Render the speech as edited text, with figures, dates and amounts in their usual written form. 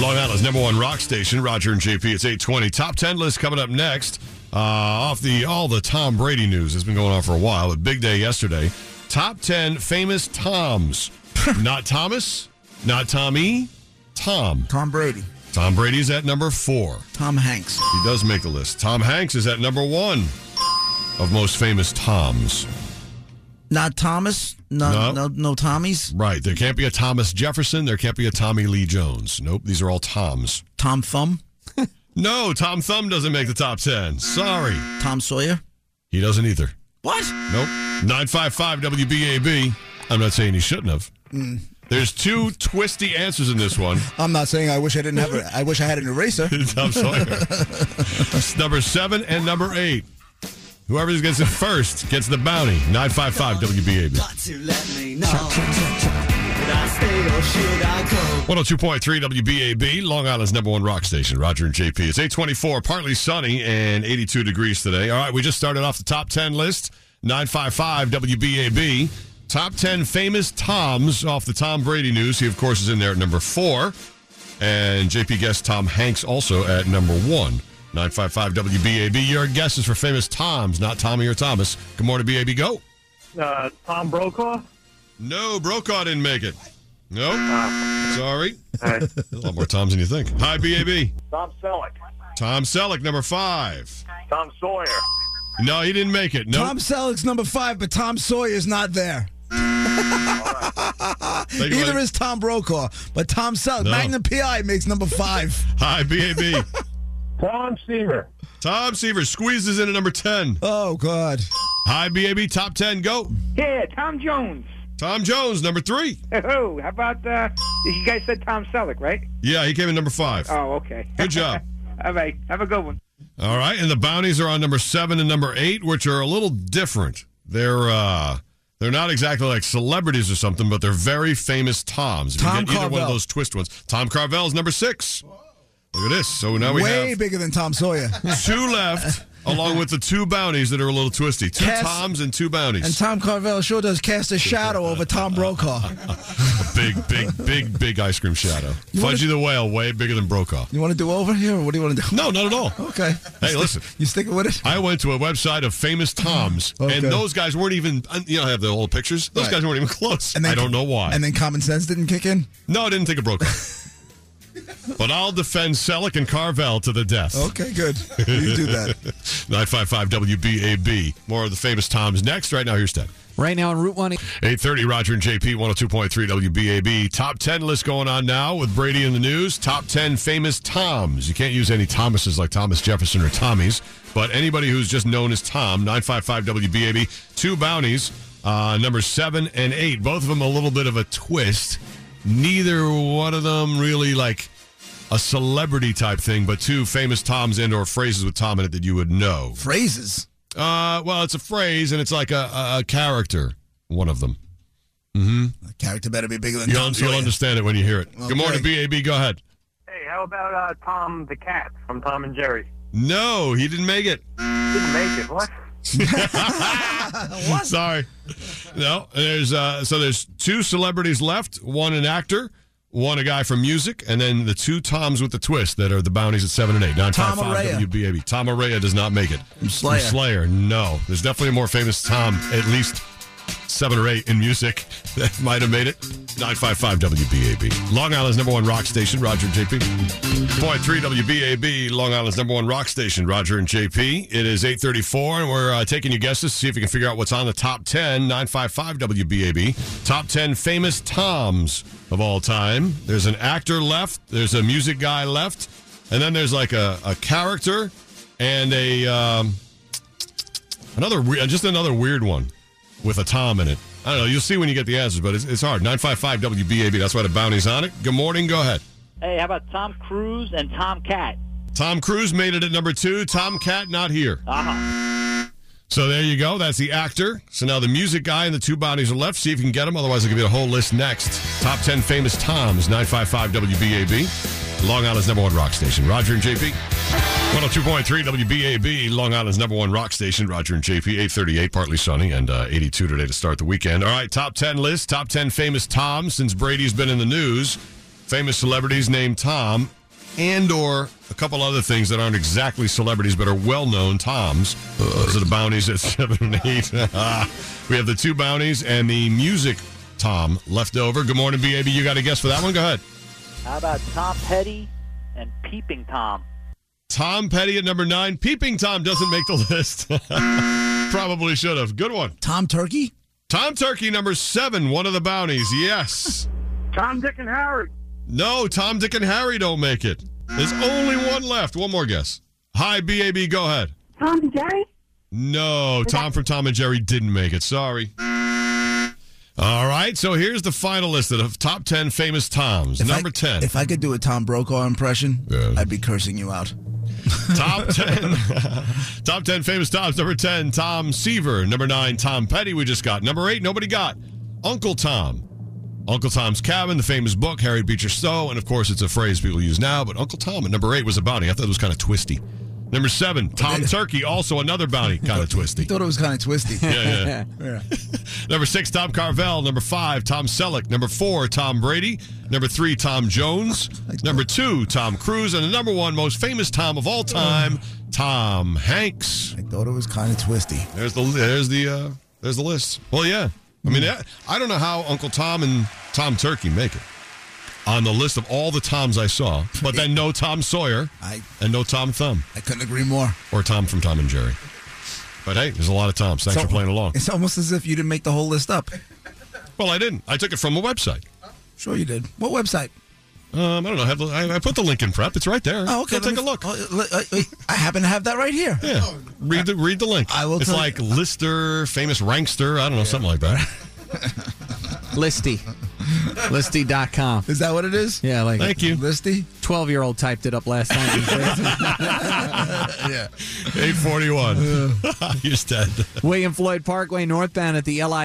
Long Island's number one rock station, Roger and JP. It's 8:20. Top 10 list coming up next. All the Tom Brady news has been going on for a while. A big day yesterday. Top 10 famous Toms. Not Thomas, not Tommy, Tom. Tom Brady. Tom Brady's at number 4. Tom Hanks. He does make the list. Tom Hanks is at number 1 of most famous Toms. Not Thomas? No Tommies? Right. There can't be a Thomas Jefferson. There can't be a Tommy Lee Jones. Nope. These are all Toms. Tom Thumb? No, Tom Thumb doesn't make the top 10. Sorry. Tom Sawyer? He doesn't either. What? Nope. 955 WBAB. I'm not saying he shouldn't have. There's 2 twisty answers in this one. I'm not saying I wish I didn't have I wish I had an eraser. Tom Sawyer. Number 7 and number 8. Whoever gets it first gets the bounty. 955 WBAB. 102.3 WBAB, Long Island's number one rock station, Roger and JP. It's 8:24, partly sunny and 82 degrees today. All right, we just started off the top 10 list. 955 WBAB. Top 10 famous Toms off the Tom Brady news. He, of course, is in there at number 4. And JP guessed Tom Hanks also at number 1. 955 WBAB. Your guesses for famous Toms, not Tommy or Thomas. Good morning, BAB. Go. Tom Brokaw? No, Brokaw didn't make it. No. Sorry. Right. A lot more Toms than you think. Hi, BAB. Tom Selleck. Tom Selleck, number 5. Tom Sawyer. No, he didn't make it. No. Tom Selleck's number 5, but Tom Sawyer's not there. Either is Tom Brokaw, but Tom Selleck, No. Magnum P.I. makes number 5. Hi, BAB. Tom Seaver. Tom Seaver squeezes in at number 10. Oh, God. Hi, BAB. Top 10, go. Yeah, Tom Jones. Tom Jones, number 3. Oh, how about, you guys said Tom Selleck, right? Yeah, he came in number 5. Oh, okay. Good job. All right, have a good one. All right, and the bounties are on number 7 and number 8, which are a little different. They're not exactly like celebrities or something, but they're very famous Toms. If Tom you get either one of Carvel. those twist ones. Tom Carvel's number 6. Look at this. So now we Way have bigger than Tom Sawyer. 2 left, along with the 2 bounties that are a little twisty. 2 Toms and 2 bounties. And Tom Carvel sure does cast a shadow over Tom Brokaw. A big ice cream shadow. Fudgy the Whale, way bigger than Brokaw. You want to do over here, or what do you want to do? No, not at all. Okay. Hey, listen. You sticking with it? I went to a website of famous Toms, Okay. and those guys weren't even, have the old pictures. Those Right. guys weren't even close. And then- I don't know why. And then common sense didn't kick in? No, I didn't think of Brokaw. But I'll defend Selleck and Carvel to the death. Okay, good. You do that. 955 WBAB. More of the famous Toms next. Right now, here's Ted. Right now on Route 1. 8:30, Roger and JP, 102.3 WBAB. Top 10 list going on now with Brady in the news. Top 10 famous Toms. You can't use any Thomases like Thomas Jefferson or Tommies, but anybody who's just known as Tom. 955 WBAB. 2 bounties, number 7 and 8. Both of them a little bit of a twist. Neither one of them really like a celebrity type thing, but 2 famous Toms and or phrases with Tom in it that you would know. Phrases. Well, it's a phrase, and it's like a character, one of them. The character better be bigger than You'll Tom Sawyer. understand it when you hear it. Okay. Good morning, BAB. Go ahead. Hey, how about Tom the Cat from Tom and Jerry? No, he didn't make it. Didn't make it. What? What? Sorry. No, there's 2 celebrities left, 1 an actor, 1 a guy from music, and then the 2 Toms with the twist that are the bounties at 7 and 8. 955 WBAB. Tom Araya does not make it. From Slayer. From Slayer, no. There's definitely a more famous Tom, at least 7 or 8 in music that might have made it. 955 WBAB. Long Island's number one rock station, Roger and JP. 0.3 WBAB, Long Island's number one rock station, Roger and JP. It is 8:34, and we're taking your guesses to see if you can figure out what's on the top 10. 955 WBAB. Top 10 famous Toms of all time. There's an actor left. There's a music guy left. And then there's like a character and another weird one with a Tom in it. I don't know. You'll see when you get the answers, but it's hard. 955 WBAB. That's why the bounty's on it. Good morning. Go ahead. Hey, how about Tom Cruise and Tom Cat? Tom Cruise made it at number 2. Tom Cat not here. Uh-huh. So there you go. That's the actor. So now the music guy and the 2 bounties are left. See if you can get them. Otherwise, I'll give you a whole list next. Top 10 famous Toms. 955 WBAB. Long Island's number one rock station. Roger and JP. 102.3 WBAB, Long Island's number one rock station. Roger and JP, 8:38, partly sunny, and 82 today to start the weekend. All right, top 10 list, top 10 famous Toms since Brady's been in the news. famous celebrities named Tom, and or a couple other things that aren't exactly celebrities but are well-known Toms. Those are the bounties at 7 and 8. We have the 2 bounties and the music Tom left over. Good morning, BAB. You got a guess for that one? Go ahead. How about Tom Petty and Peeping Tom? Tom Petty at number 9. Peeping Tom doesn't make the list. Probably should have. Good one. Tom Turkey? Tom Turkey, number 7, one of the bounties. Yes. Tom, Dick, and Harry. No, Tom, Dick, and Harry don't make it. There's only one left. One more guess. Hi, BAB, go ahead. Tom and Jerry? No, Tom from Tom and Jerry didn't make it. Sorry. All right, so here's the final list of top 10 famous Toms. Number 10. If I could do a Tom Brokaw impression, Yeah. I'd be cursing you out. Top 10. Top 10 famous Toms. Number 10, Tom Seaver. Number 9, Tom Petty, we just got. Number 8, nobody got. Uncle Tom. Uncle Tom's Cabin, the famous book, Harriet Beecher Stowe, and of course it's a phrase people use now, but Uncle Tom at number 8 was a bounty. I thought it was kind of twisty. Number 7, Tom Turkey, also another bounty, kind of twisty. Thought it was kind of twisty. Yeah. Number 6, Tom Carvel. Number 5, Tom Selleck. Number 4, Tom Brady. Number 3, Tom Jones. Number 2, Tom Cruise. And the number 1 most famous Tom of all time, Tom Hanks. I thought it was kind of twisty. There's the list. Well, yeah. I mean, I don't know how Uncle Tom and Tom Turkey make it on the list of all the Toms I saw, but then no Tom Sawyer and no Tom Thumb. I couldn't agree more. Or Tom from Tom and Jerry. But hey, there's a lot of Toms. Thanks for playing along. It's almost as if you didn't make the whole list up. Well, I didn't. I took it from a website. Sure you did. What website? I don't know. I put the link in prep. It's right there. Oh, okay. Go take a look. I happen to have that right here. Yeah. Read the link. I will. It's like Lister, famous rankster. I don't know, something like that. Listy. Listy.com. Is that what it is? Yeah, like Thank you. Listy? 12-year-old typed it up last night. Yeah. 841. You're dead. William Floyd Parkway, northbound at the LI.